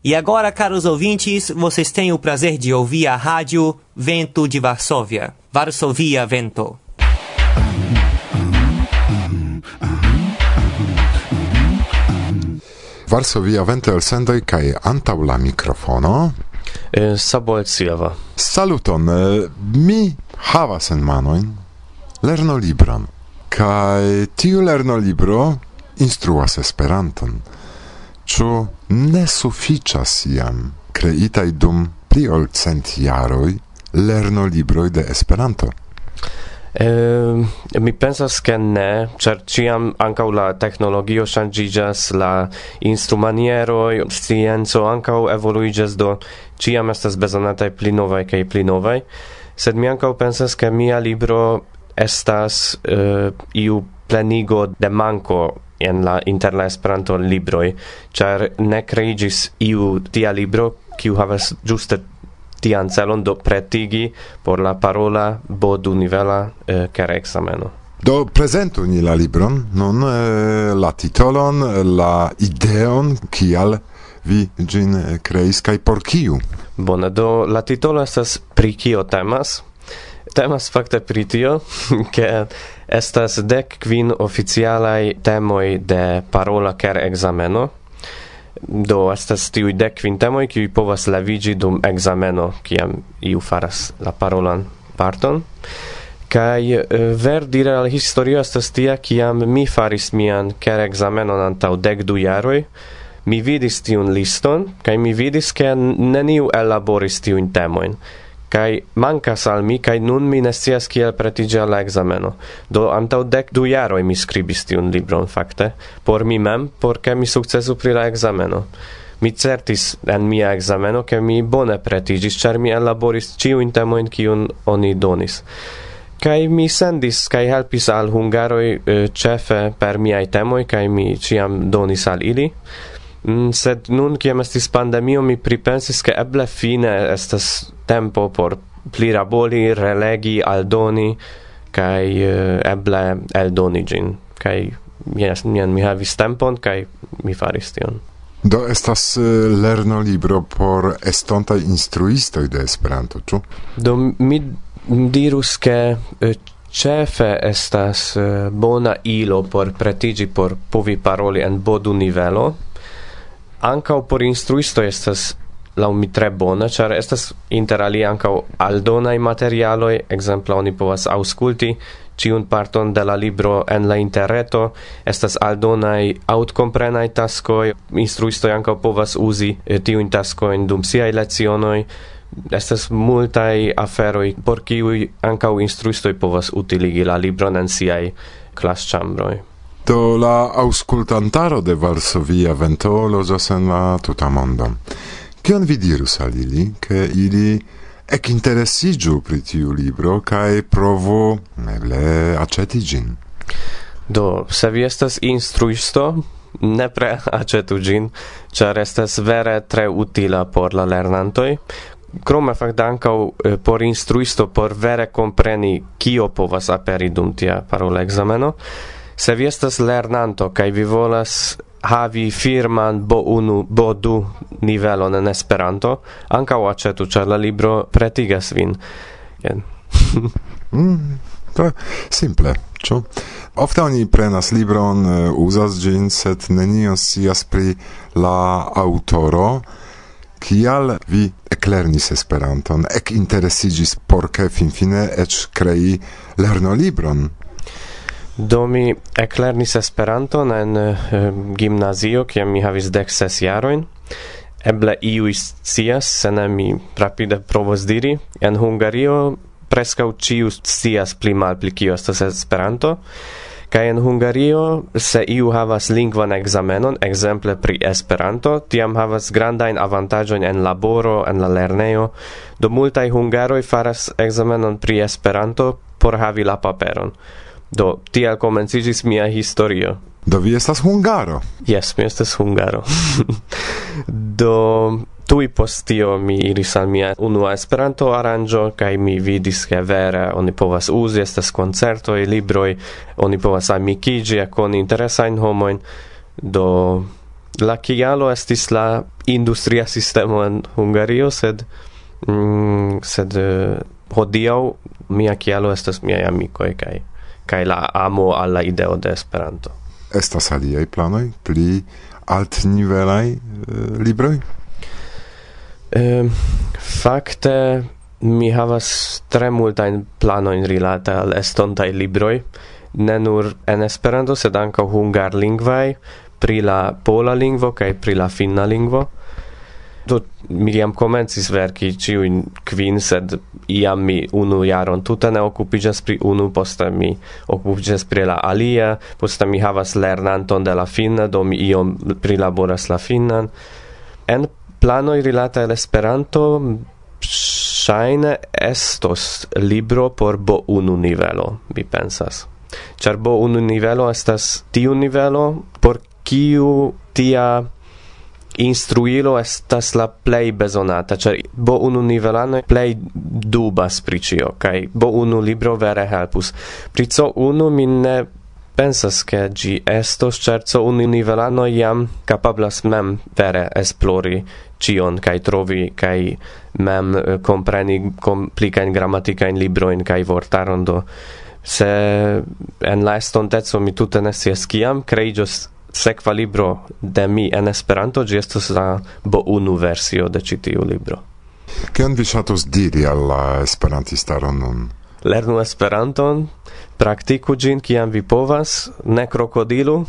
E agora, caros ouvintes, vocês têm o prazer de ouvir a rádio Vento de Varsóvia. Varsovia Vento. Varsovia Vento elsendoj kaj antaŭ la mikrofono. Sabolcieva. Saluton, mi havas en manojn lernolibron. Kaj tiu lernolibro instruas Esperanton. Ĉu ne sufiĉas jam kreitaj dum pli ol 100 jaroj lernolibroj de Esperanto? Mi pensas che ne, ĉar ĉiam ankaŭ la teknologio ŝanĝiĝas, la instrumanieroj, scienco ankaŭ evoluiĝas, do ĉiam estas bezonataj pli novaj kaj pli novaj. Sed mi ankaŭ pensas che mia libro estas iu plenigo de manko inter la Esperanto libroj, ĉar ne kreiĝis iu tia libro kiu havas ĝuste tian celon do pretigi por la parola B2-nivela kerekzameno. Do prezentu ni la libron, nun la titolon, la ideon, kial vi ĝin kreis kaj por kiu. Bone, do la titolo estas pri kio temas. Temas fakte pri tio, ke estas 15 oficialaj temoj de parola kerekzameno. Do estas tiuj 15 temoj, kiuj povas leviĝi dum ekzameno, kiam iu faras la parolan parton. Kaj verdire la historio estas tia, kiam mi faris mian kerekzamenon antaŭ 12 jaroj, mi vidis tiun liston, kaj mi vidis, ke neniu ellaboris tiujn temojn. Kaj mankas al mi, kaj nun mi ne scias kiel pretiĝi al la ekzameno. Do antaŭ 12 jaroj mi skribis tiun libron fakte, por mi mem, por ke mi sukcesu pri la ekzameno. Mi certis en mia ekzameno, ke mi bone pretiĝis, ĉar mi ellaboris ĉiujn temojn kiujn oni donis. Kaj mi sendis kaj helpis al hungaroj ĉefe per miaj temoj, kaj mi ĉiam donis al ili. Sed nun, kiam estis pandemio, mi pripensis, ke eble fine estas tempo por pliraboli, relegi, aldoni, kaj eble eldoni ĝin. Kaj mi havis tempon, kaj mi faris tion. Do estas lernolibro por estontaj instruistoj de Esperanto, ĉu? Do mi dirus, ke ĉefe estas bona ilo por pretiĝi por povi paroli en B2-nivelo. Ankaŭ por instruistoj estas laŭ mi tre bona, ĉar estas inter alie ankaŭ aldonaj materialoj, ekzemple oni povas aŭskulti ĉiun parton de la libro en la interreto, estas aldonaj aŭtkomprenaj taskoj, instruistoj ankaŭ povas uzi tiujn taskojn dum siaj lecionoj, estas multaj aferoj, por kiuj ankaŭ instruistoj povas utiligi la libron en siaj klasĉambroj. Do la aŭskultantaro de Varsovia Vento loĝas en la tuta mondo. Kion vi dirus al ili, ke ili ekinteresiĝu pri tiu libro kaj provu eble aĉeti ĝin? Do, se vi estas instruisto, nepre aĉetu ĝin, ĉar estas vere tre utila por la lernantoj. Krome fakte ankaŭ por instruisto por vere kompreni kio povas aperi dum tia parola ekzameno. Se vi estas lernanto kaj vi volas havi firman B1, B2 nivelon en Esperanto, ankaŭ aĉetu, ĉar la libro pretigas vin. Simple, ĉu? Ofte oni prenas libron, uzas ĝin, sed neniu scias pri la aŭtoro. Kial vi eklernis Esperanton, ekinteresiĝis por ke finfine eĉ krei lernolibron? Do mi eklernis Esperanton en gimnazio, kiam mi havis 16 jarojn. Eble iuj scias, se ne mi rapide provos diri. En Hungario preskaŭ ĉiu scias pli malpli kio estas Esperanto. Kaj en Hungario, se iu havas lingvan ekzamenon, ekzemple pri Esperanto, tiam havas grandajn avantaĝojn en laboro, en la lernejo. Do multaj hungaroj faras ekzamenon pri Esperanto por havi la paperon. Do, tial komenciĝis mia historio. Do vi estas hungaro? Yes, mi estas hungaro. Do, tuj post tio mi iris al mia unua Esperanto-aranĝo kaj mi vidis, ke vere oni povas uzi, estas koncertoj, libroj, oni povas amikiĝi, koni interesajn homojn. Do, La kialo estis la industria sistemo en Hungario, sed hodiaŭ mia kialo estas miaj amikoj kaj la amo al la ideo de Esperanto. Estas aliaj planoj, pli altnivelaj libroj? Fakte mi havas tre multajn planojn rilate al estontaj libroj, ne nur en Esperanto, sed ankaŭ hungarlingvaj, pri la pola lingvo kaj pri la finna lingvo. Do mi jam komencis verki ĉiujn kvin, sed iam mi unu jaron tute ne okupiĝas pri unu, poste mi okupiĝas pri la alia, poste mi havas lernanton de la finna, do mi iom prilaboras la finnan. En planoj rilate al Esperanto ŝajne estos libro por B1 nivelo, mi pensas. Ĉar B1 nivelo estas tiu nivelo por kiu tia instruilo estas la plej bezonata, ĉar B1 nivelanoj plej dubas pri ĉio, kaj B1 libro vere helpus. Pri C1 mi ne pensas ke ĝi estos, ĉar C1 nivelanoj jam kapablas mem vere esplori ĉion kaj trovi kaj mem kompreni komplikajn gramatikajn librojn kaj vortaron, do se en la estonteco mi tute ne scias kiam kreiĝos sekva libro de mi en Esperanto, ĝi estos la B1 versio de ĉi tiu libro. Kion vi ŝatus diri al la esperantistaro nun? Lernu Esperanton, praktiku ĝin kiam vi povas, ne krokodilu,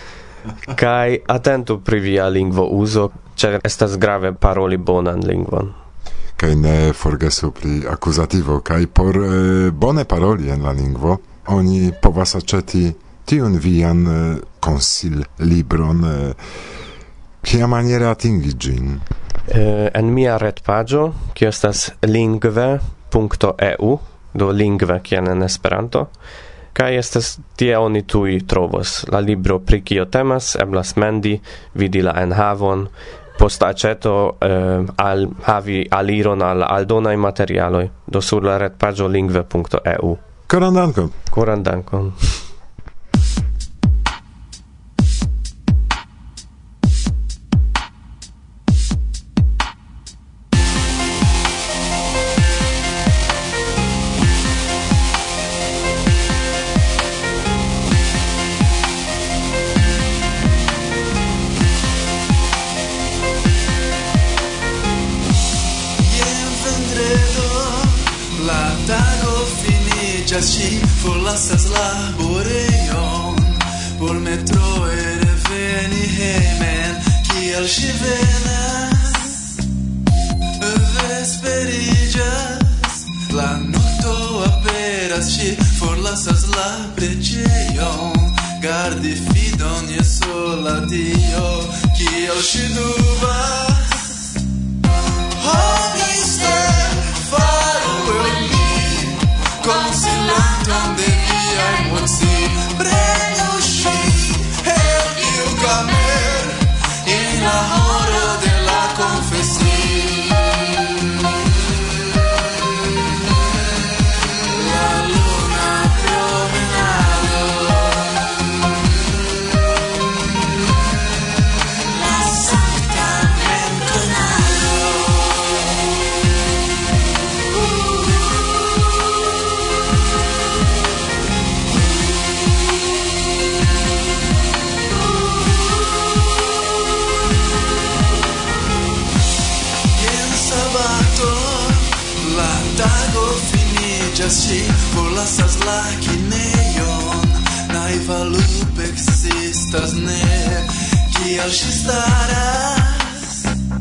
kaj atentu pri via lingvo uzo, ĉar estas grave paroli bonan lingvon. Kaj ne forgesu pri akuzativo, kaj por bone paroli en la lingvo, oni povas aĉeti tiun vian konsil libron, kia maniere atingi ĝin? En mia retpaĝo, kio estas lingve.eu, do lingve kiel en Esperanto, kaj estas tie oni tuj trovos la libro pri kio temas, eblas mendi, vidi la enhavon, post aĉeto al havi aliron al aldonaj materialoj, do sur la retpaĝo lingve.eu. Koran dankon. Koran dankon. Ŝi forlasas laborejon por metroe reveni hejmen, kiel ŝi venas. Vesperiĝas, la nokto aperas, ŝi forlasas la preĝejon, gardi fidon je sola Dio, kiel ŝi dubas. Mister, faru el mi consilanton de via emoci, prenu ŝin el Gilgamer en la horo de la konfesio. La luna promenado, la sankta entonado. Ŝi forlasas la kinejon, naiva lupo ekzistas ne, kiel ŝi staras.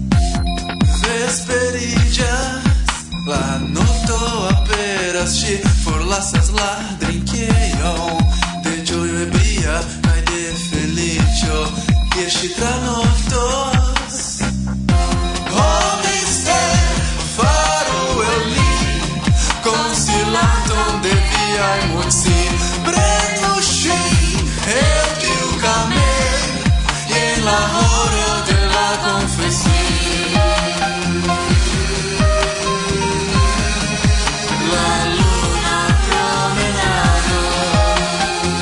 Vesperiĝas, la nokto aperas, ŝi forlasas la drinkejon, de ĝojo ebria kaj de feliĉo, kiel ŝi tranoktos. Mister, faru el mi consilanton de via emoci, prenu ŝin el Gilgamer en la horo de la konfesio. La luna promenado,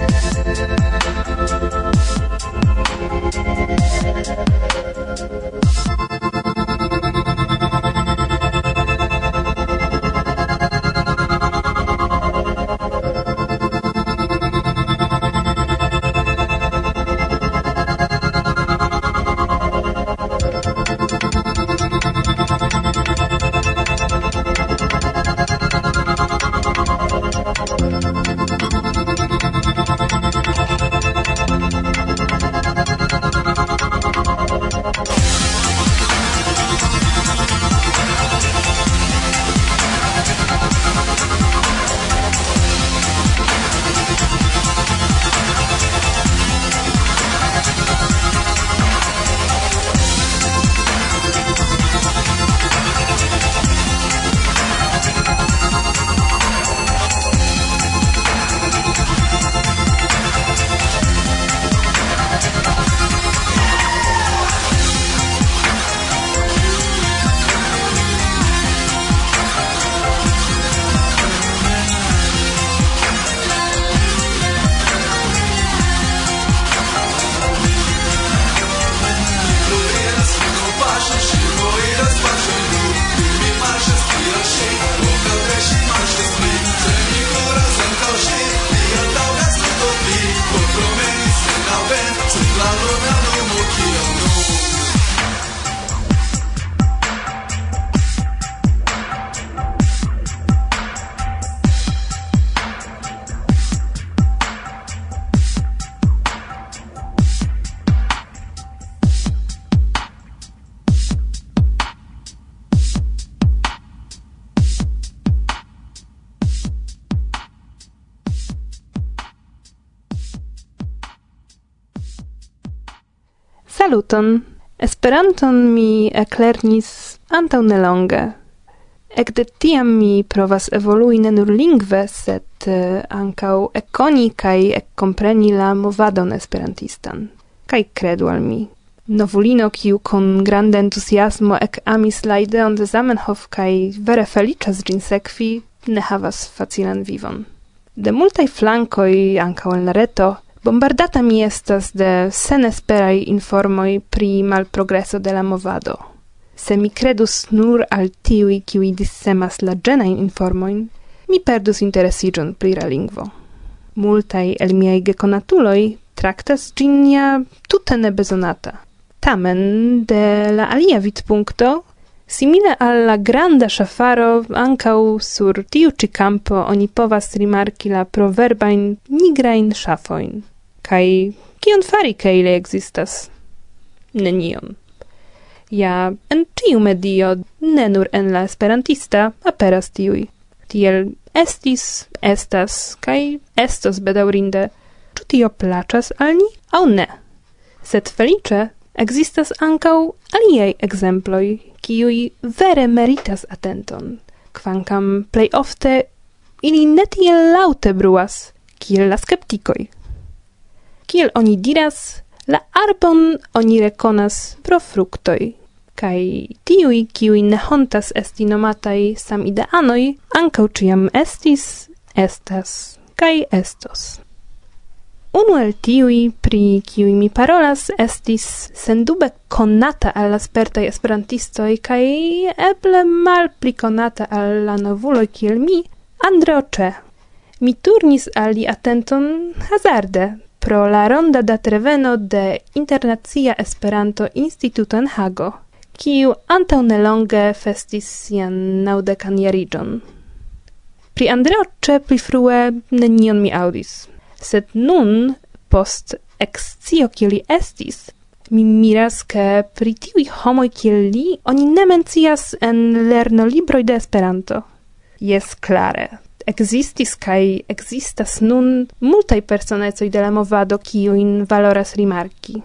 Saluton! Esperanton mi eklernis antaŭ nelonge. Ekde tiam mi provas evolui ne nur lingve, sed ankaŭ ekkoni kaj ekkompreni la movadon esperantistan. Kaj kredu al mi. Novulino, kiu kun granda entuziasmo ekamis la ideon de Zamenhof kaj vere feliĉas ĝin sekvi, ne havas facilan vivon. De multaj flankoj ankaŭ en la reto bombardata mi estas de senesperaj informoj pri malprogreso de la movado. Se mi credus nur al tiuj, kiuj dissemas la ĝenajn informojn, mi perdus interesiĝon pri la lingvo. Multaj el miaj gekonatuloj traktas ĝin ja tute nebezonata. Tamen, de la alia vidpunkto, simile al la granda ŝafaro, ankaŭ sur tiu ĉi kampo oni povas rimarki la proverbajn nigrajn ŝafojn. Kaj kion fari, ke ili ekzistas? Nenion. Ja en ĉiu medio, ne nur en la esperantista, aperas tiuj. Tiel estis, estas, kaj estos bedaŭrinde. Ĉu tio plaĉas al ni aŭ ne? Sed feliĉe ekzistas ankaŭ aliaj ekzemploj, kiuj vere meritas atenton, kvankam plej ofte ili ne tiel laŭte bruas, kiel la skeptikoj. Kiel oni diras, la arbon oni rekonas pro fruktoj, kaj tiuj, kiuj ne hontas esti nomataj samideanoj, ankaŭ ĉiam estis, estas, kaj estos. Unu el tiuj, pri kiuj mi parolas, estis sendube konata al la spertaj esperantistoj kaj eble malpli konata al la novuloj kiel mi, Andreo Cze. Mi turnis al li atenton hazarde, pro la ronda datreveno de Internacia Esperanto Instituto en Hago, kiu antaŭ nelonge festis sian 90-an jariĝon. Pri Andreo Cze pli frue nenion mi aŭdis, sed nun, post ekscio kiel li estis, mi miras, ke pri tiuj homoj kiel li oni ne mencias en lernolibroj de Esperanto. Jes, klare. Existis kaj existas nun multaj personecoj de la movado, kiujn valoras rimarki.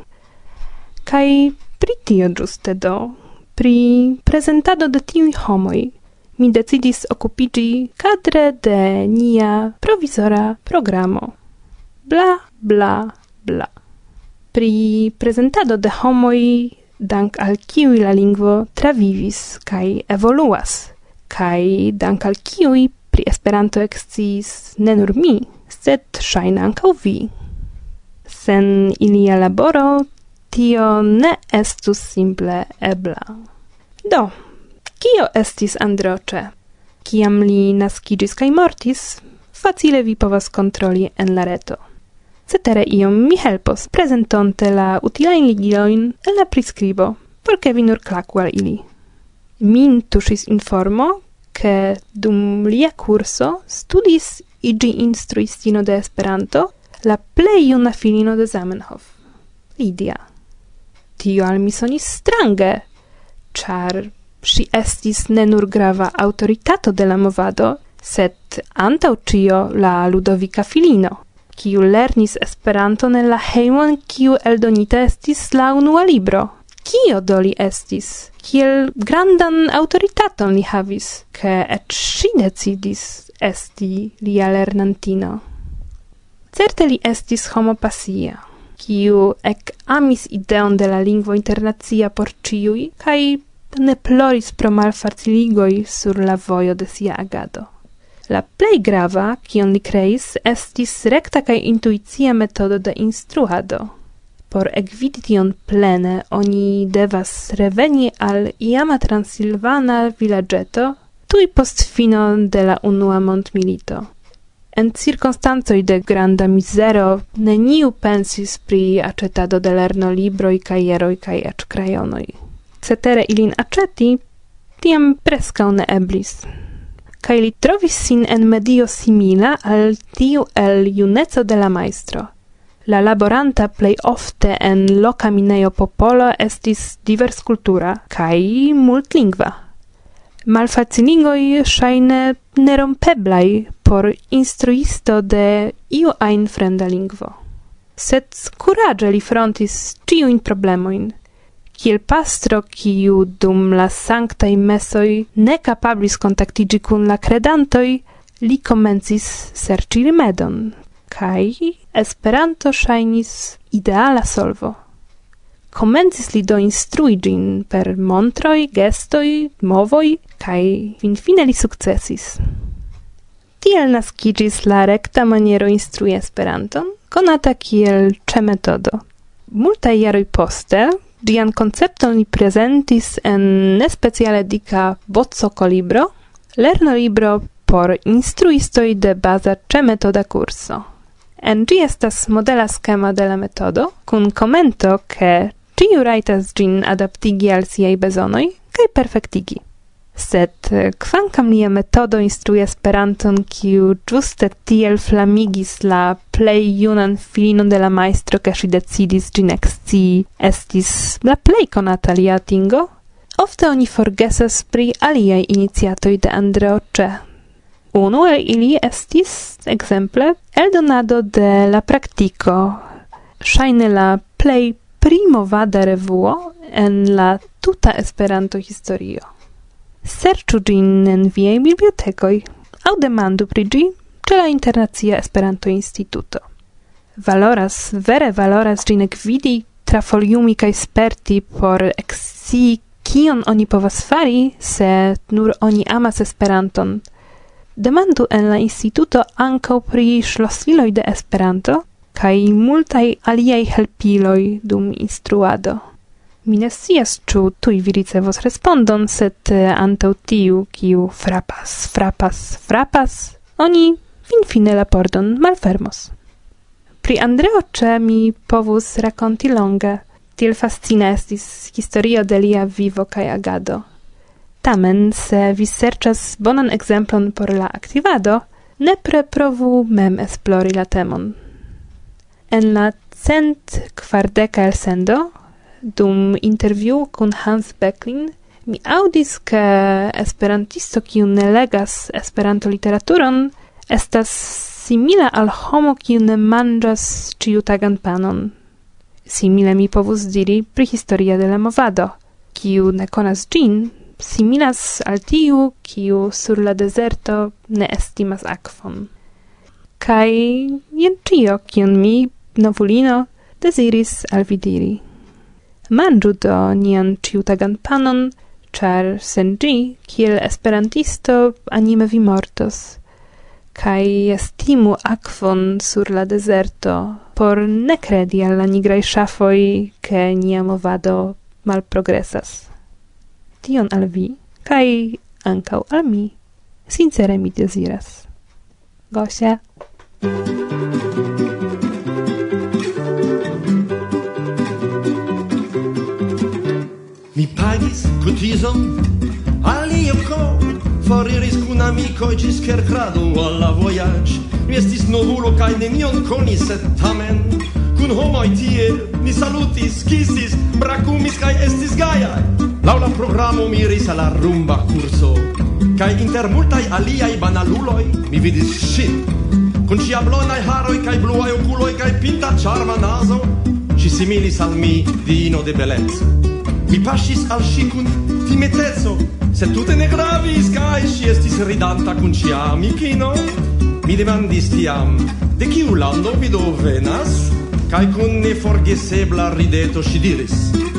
Kaj pri tio ĝuste do, pri prezentado de tiuj homoj, mi decidis okupiĝi kadre de nia provizora programo. Bla, bla, bla. Pri prezentado de homoj, dank al kiuj la lingvo travivis kaj evoluas, kaj dank al kiuj pri Esperanto eksciis ne nur mi, sed ŝajne ankaŭ vi. Sen ilia laboro tio ne estus simple ebla. Do, kio estis Androcze? Kiam li naskiĝis kaj mortis, facile vi povas kontroli en la reto. Cetere iom mi helpos, prezentonte la utilajn ligilojn en la priskribo, por ke vi nur klaku al ili. Min tuŝis informo, ke dum lia kurso studis iĝi instruistino de Esperanto la plej juna filino de Zamenhof, Lidia. Tio al mi sonis strange, ĉar ŝi estis ne nur grava aŭtoritato de la movado, sed antaŭ ĉio la Ludovika filino, kiu lernis Esperanton en la hejmon, kiu eldonita estis la unua libro. Kio do li estis? Kiel grandan aŭtoritaton li havis, ke eĉ ŝi decidis esti lia lernantino. Certe li estis homo pasia, kiu ekamis ideon de la lingvo internacia por ĉiuj, kaj ne ploris pro malfaciligoj sur la vojo de sia agado. La plej grava, kion li kreis, estis rekta kaj intuicia metodo de instruado. Por ekvidi tion plene, oni devas reveni al iama transilvana vilaĝeto tuj post fino de la unua mondmilito. En cirkonstancoj de granda mizero neniu pensis pri aĉetado de lernolibroj, kajeroj kaj eĉ krajonoj. Cetere ilin aĉeti tiam preskaŭ ne eblis. Kaj li trovis sin en medio simila al tiu el juneco de la majstro. La laboranta plej ofte en loka minejo popolo estis diverskultura kaj multlingva. Malfaciligoj ŝajne nerompeblaj por instruisto de iu ajn fremda lingvo. Sed kuraĝe li frontis ĉiujn problemojn. Kiel pastro, kiu dum la sanktaj mesoj ne kapablis kontaktiĝi kun la kredantoj, li komencis serĉi rimedon, kaj Esperanto ŝajnis ideala solvo. Komencis li do instrui ĝin per montroj, gestoj, movoj, kaj finfine li sukcesis. Tiel naskiĝis la rekta maniero instrui Esperanton, konata kiel ĉe-metodo. Multaj jaroj poste ĝian koncepton li prezentis en nespeciale dika Boccoko-libro, lernolibro por instruistoj de baza ĉe-metoda kurso. En ĝi estas modela skema de la metodo, kun komento, ke ĉiu rajtas ĝin adaptigi al siaj bezonoj kaj perfektigi. Sed kvankam lia metodo instrui Esperanton, kiu ĝuste tiel flamigis la plej junan filinon de la majstro, ke ŝi decidis ĝin ekscii, estis la plej konata lia atingo, ofte oni forgesas pri aliaj iniciatoj de Androcze. Unu el ili estis, ekzemple, eldonado de la praktiko, ŝajne la plej primovada revuo en la tuta Esperanto-historio. Serĉu ĝin en viaj bibliotekoj aŭ demandu pri ĝi ĉe la Internacia Esperanto-Instituto. Vere valoras ĝin ekvidi, trafoliumi kaj sperti por ekscii, kion oni povas fari, se nur oni amas Esperanton. Demandu en la instituto ankaŭ pri ŝlosiloj de Esperanto kaj multaj aliaj helpiloj dum instruado. Mi ne scias, ĉu tuj vi ricevos respondon, sed antaŭ tiu, kiu frapas, oni finfine la pordon malfermos. Pri Androcze mi povus rakonti longe, tiel fascina estis historio de lia vivo kaj agado. Tamen, se vi serĉas bonan ekzemplon por la aktivado, nepre provu mem esplori la temon. En la 140 elsendo, dum intervjuo kun Hans Becklin, mi aŭdis, ke esperantisto, kiu ne legas Esperanto-literaturon, estas simila al homo, kiu ne manĝas ĉiutagan panon. Simile mi povus diri pri historia de la movado, kiu ne konas ĝin, similas al tiu, kiu sur la dezerto ne estimas akvon. Kaj jen ĉio, kion mi, novulino, deziris al vi diri. Manĝu do nian ĉiutagan panon, ĉar sen ĝi, kiel esperantisto, anime vi mortos. kai estimu akvon sur la deserto, por ne credi al la nigraj ŝafoj, ke nia movado malprogresas. Tion al vi, kai ankaŭ al mi, sincere mi deziras. Gosia. Mi pagis cotizon al Ioko, foriris kun amikoj ĝis Kerkrado al la vojaĝ. Mi estis novulo kaj nenion konis, sed tamen kun homoj tie ni salutis, kisis, brakumis kaj estis gajaj. Laŭ la programo mi iris al la rumba kurso, kaj inter multaj aliaj banaluloj mi vidis ŝin. Kun ŝia blondaj haroj kaj bluaj okuloj kaj pinta ĉarma nazo, ŝi similis al mi diino de beleco. Mi paŝis al ŝi kun timeteco, sed tute ne gravis, kaj ŝi estis ridanta kun ŝia amikino. Mi demandis tiam, de kiu lando vi do venas? Kaj kun neforgesebla rideto ŝi diris: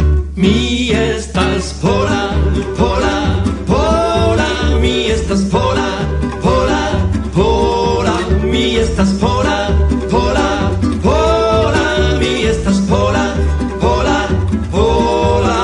Mi estas pola, pola, pola, mi estas pola, pola, pola, mi estas pola, pola, pola, mi estas pola, pola, pola.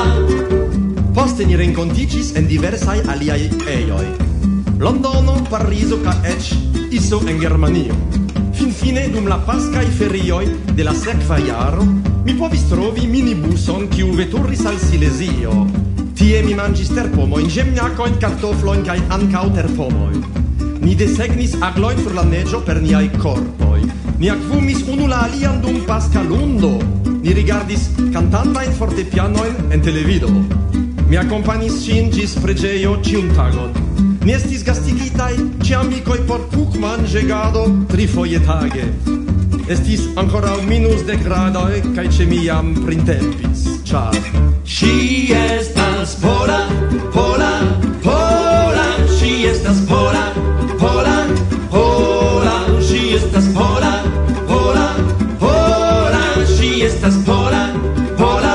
Poste ni renkontiĝis en diversaj aliaj ejoj. Londono, Parizo kaj eĉ Iso en Germanio. Finfine dum la paskaj ferioj de la sekva jaro mi povis trovi minibuson kiu veturis al Silezio. Tie mi manĝis terpomojn, ĝemňakojn, kartoflojn kaj ankaŭ terpomojn. Ni desegnis aglojn sur la neĝo per niaj korpoj. Ni akvumis unu la alian dum paska lundo. Ni rigardis kantantajn fortepianojn en televido. Mi akompanis ŝin ĝis preĝejo ĉiun tagon. Ni estis gastigitaj ĉe amikoj por kukmanĝegado trifoje tage. Estis ankoraŭ -10 gradoj kaj ĉe mi jam printempis, ĉar ŝi estas pola, pola, pola, ŝi estas pola, pola, pola, ŝi estas pola, pola, pola, ŝi estas pola, pola,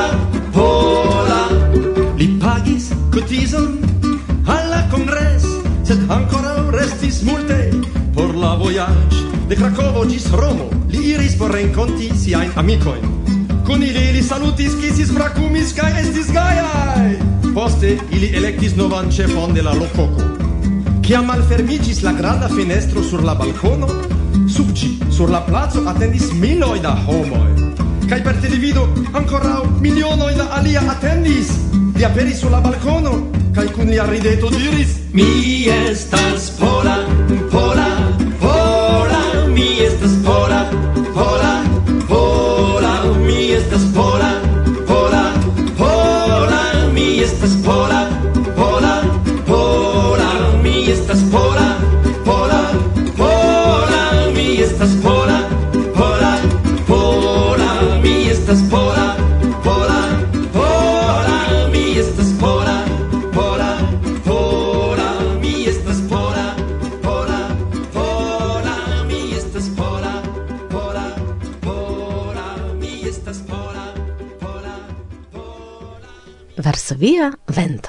pola. Li pagis kotizon al la kongres, sed ankoraŭ restis multe por la vojaĝ. De Krakovo ĝis Romo li iris por renkonti siajn amikojn. Kun ili li salutis, kisis, brakumis kaj estis gajaj. Poste ili elektis novan ĉefon de la lokoko. Kiam malfermiĝis la granda fenestro sur la balkono, sub ĝi sur la placo atendis miloj da homoj. Kaj per televido ankoraŭ milionoj da alia atendis. Li aperis sur la balkono kaj kun lia rideto diris: Mi estas pola, pola, pola, mi estas pola, pola, pola, mi estas pola, pola, pola, mi estas pola, pola, pola, mi estas pola, pola, pola, mi estas pola, pola, pola, mi estas pola, pola, pola, mi estas pola, pola, pola, mi estas pola, pola, pola, mi estas pola, pola, pola, mi estas pola, pola, pola. Varsovia Vento.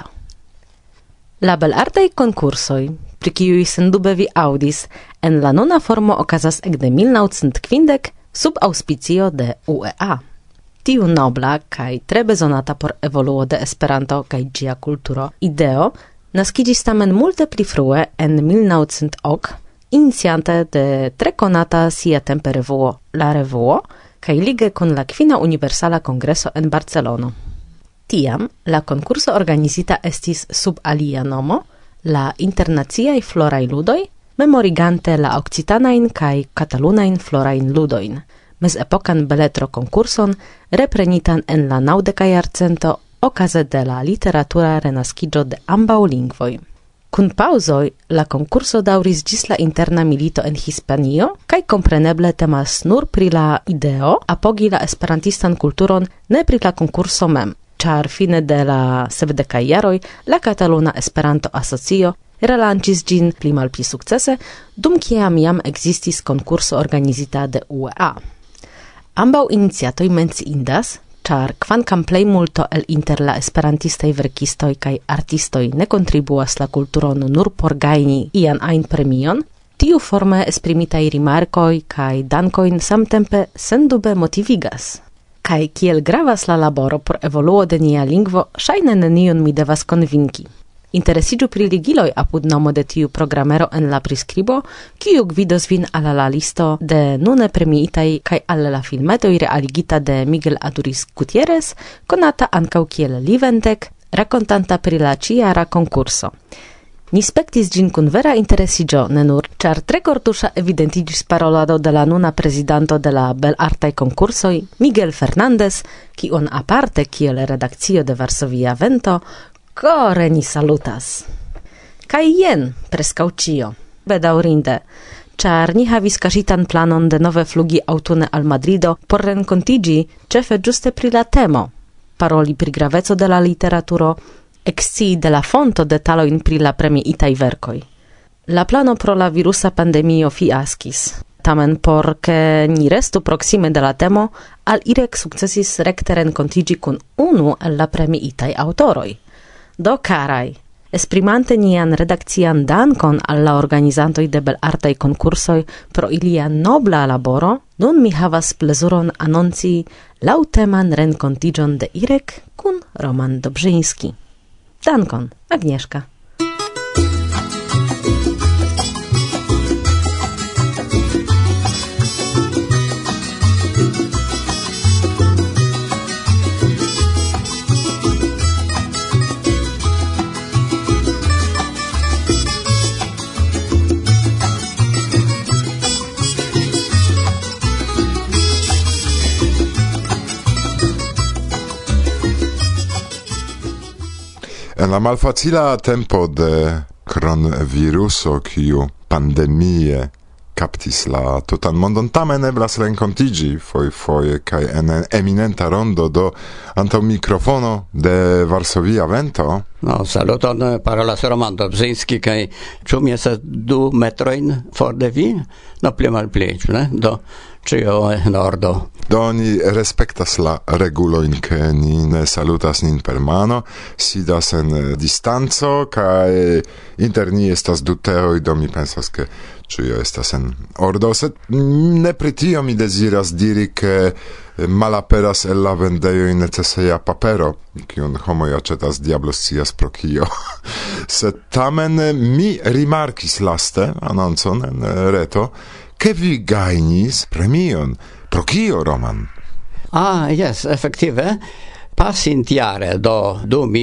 La belartaj konkursoj, pri kiuj sendube vi aŭdis, en la nuna formo okazas ekde 1950 sub auspicio de UEA. Tiu nobla kaj tre bezonata por evoluo de Esperanto kaj ĝia kulturo ideo naskiĝis tamen multe pli frue en 1900 iniciante de tre konata siatempe revuo La Revuo kaj lige kun la kvina Universala Kongreso en Barcelono. Tiam la konkurso organizita estis sub alia nomo, la Internaciaj Floraj Ludoj, memorigante la okcitanajn kaj katalunajn florajn ludojn, mezepokan beletro konkurson reprenitan en la 90. jarcento okaze de la literatura renaskiĝo de ambaŭ lingvoj. Kun paŭzoj la konkurso daŭris ĝis la interna milito en Hispanio kaj kompreneble temas nur pri la ideo apogi la esperantistan kulturon, ne pri la konkurso mem, ĉar fine de la 70. jaroj la Kataluna Esperanto Asocio relanĉis ĝin pli malpli sukcese, dum kiam jam ekzistis konkurso organizita de UEA. Ambaŭ iniciatoj menciindas, ĉar kvankam plej multo el inter la esperantistaj verkistoj kaj artistoj ne kontribuas la kulturon nur por gajni ian ajn premion, tiu forme esprimitaj rimarkoj kaj dankojn samtempe sendube motivigas. Kaj kiel gravas la laboro por evoluo de nia lingvo, ŝajne neniun mi devas konvinki. Interesiĝu pri ligiloj apud nomo de tiu programero en la priskribo, kiu gvidos vin al la listo de nune premiitaj kaj al la filmetoj realigita de Miguel Aduriz Gutierrez, konata ankaŭ kiel Liventek, rakontanta pri la ĉiara konkurso. Ni spektis ĝin kun vera interesiĝo, ne nur, ĉar tre kortuŝa evidentiĝis parolado de la nuna prezidanto de la belartaj konkursoj, Miguel Fernandez, kiun aparte kiel redakcio de Varsovia Vento kore ni salutas. Kaj jen preskaŭ ĉio, bedaŭrinde, ĉar ni havis kaŝitan planon de nove flugi aŭtune al Madrido por renkontiĝi ĉefe ĝuste pri la temo, paroli pri graveco de la literaturo, ekscii de la fonto detalojn pri la premiitaj verkoj. La plano pro la virusa pandemio fiaskis. Tamen por ke ni restu proksime de la temo, al Irek sukcesis rekte renkontiĝi kun unu el la premiitaj aŭtoroj. Do karaj, esprimante nian redakcian dankon al la organizantoj de belartaj konkursoj pro ilia nobla laboro, nun mi havas plezuron anonci laŭteman renkontiĝon de Irek kun Roman Dobrzyński. Dankon, Agnieszka. En la malfacila tempo de coronaviruso, kiu pandemie captis la tutan mondon, tamen eblas renkontiĝi foje kaj en eminenta rondo do antaŭ mikrofono de Varsovia Vento. No, saluton, parolas Roman Dobrzyński, kaj ĉu mi estas 2 metrojn for de vi? No, pli malpli, ne? Do ĉio en ordo. Do ni respektas la regulojn, ke ni ne salutas nin per mano, sidas en distanco, kaj inter ni estas 2 teroj, do mi pensas, ke ĉio estas en ordo. Sed ne pri tio mi deziras diri, ke malaperas el la vendejoj neceseja papero, kiun homoj aĉetas diablo scias pro kio. Sed tamen mi rimarkis laste anoncon en reto, ke vi gajnis premion. Pro kio, Roman? Yes, efektive. Pasintjare do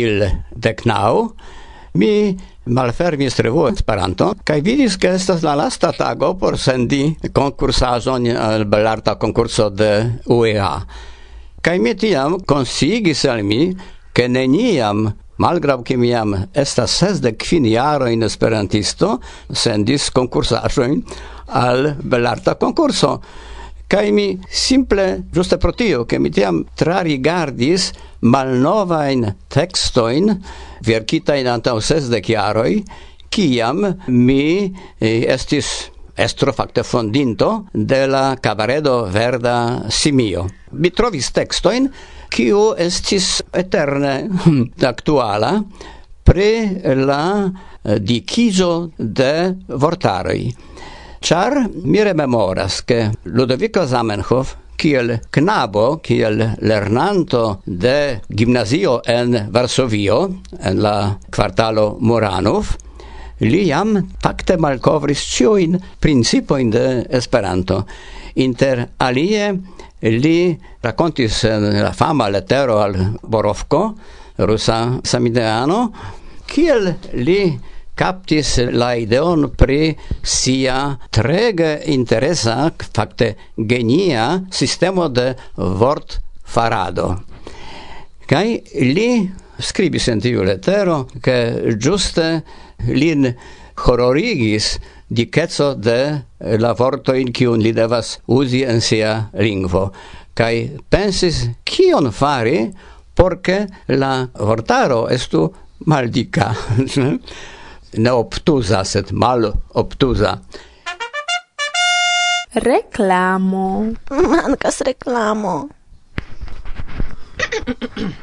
2019 mi malfermis revuo Esperanto kaj vidis, ke estas la lasta tago por sendi konkursaĵon al belarta konkurso de UEA. Kaj mi tiam konsigis al mi, ke neniam, malgraŭ ke mi jam estas 65 jarojn esperantisto, sendis konkursaĵojn al belarta konkurso. Kaj mi simple, ĝuste pro tio, ke mi tiam trarigardis malnovajn tekstojn verkitajn antaŭ 60 jaroj, kiam mi estis estro fakte fondinto de la kabaredo Verda Simio. Mi trovis tekstojn, kiu estis eterne aktuala pri la dikizo de vortaroj. Ĉar mi rememoras, ke Ludovico Zamenhof, kiel knabo, kiel lernanto de gimnazio en Varsovio, en la kvartalo Muranov, li jam fakte malkovris ĉiujn principojn de Esperanto. Inter alie li rakontis en la fama letero al Borovko, rusa samideano, kiel li captis la ideon pri sia trege interesa, fakte genia sistemo de vort farado. Kaj li skribis en tiu letero, ke ĝuste lin hororigis dikeco de la vortojn, kiun li devas uzi en sia lingvo. Kaj pensis, kion fari, por ke la vortaro estu maldika. Ne obtuza, sed mal obtuza. Reklamo. Mankas reklamo.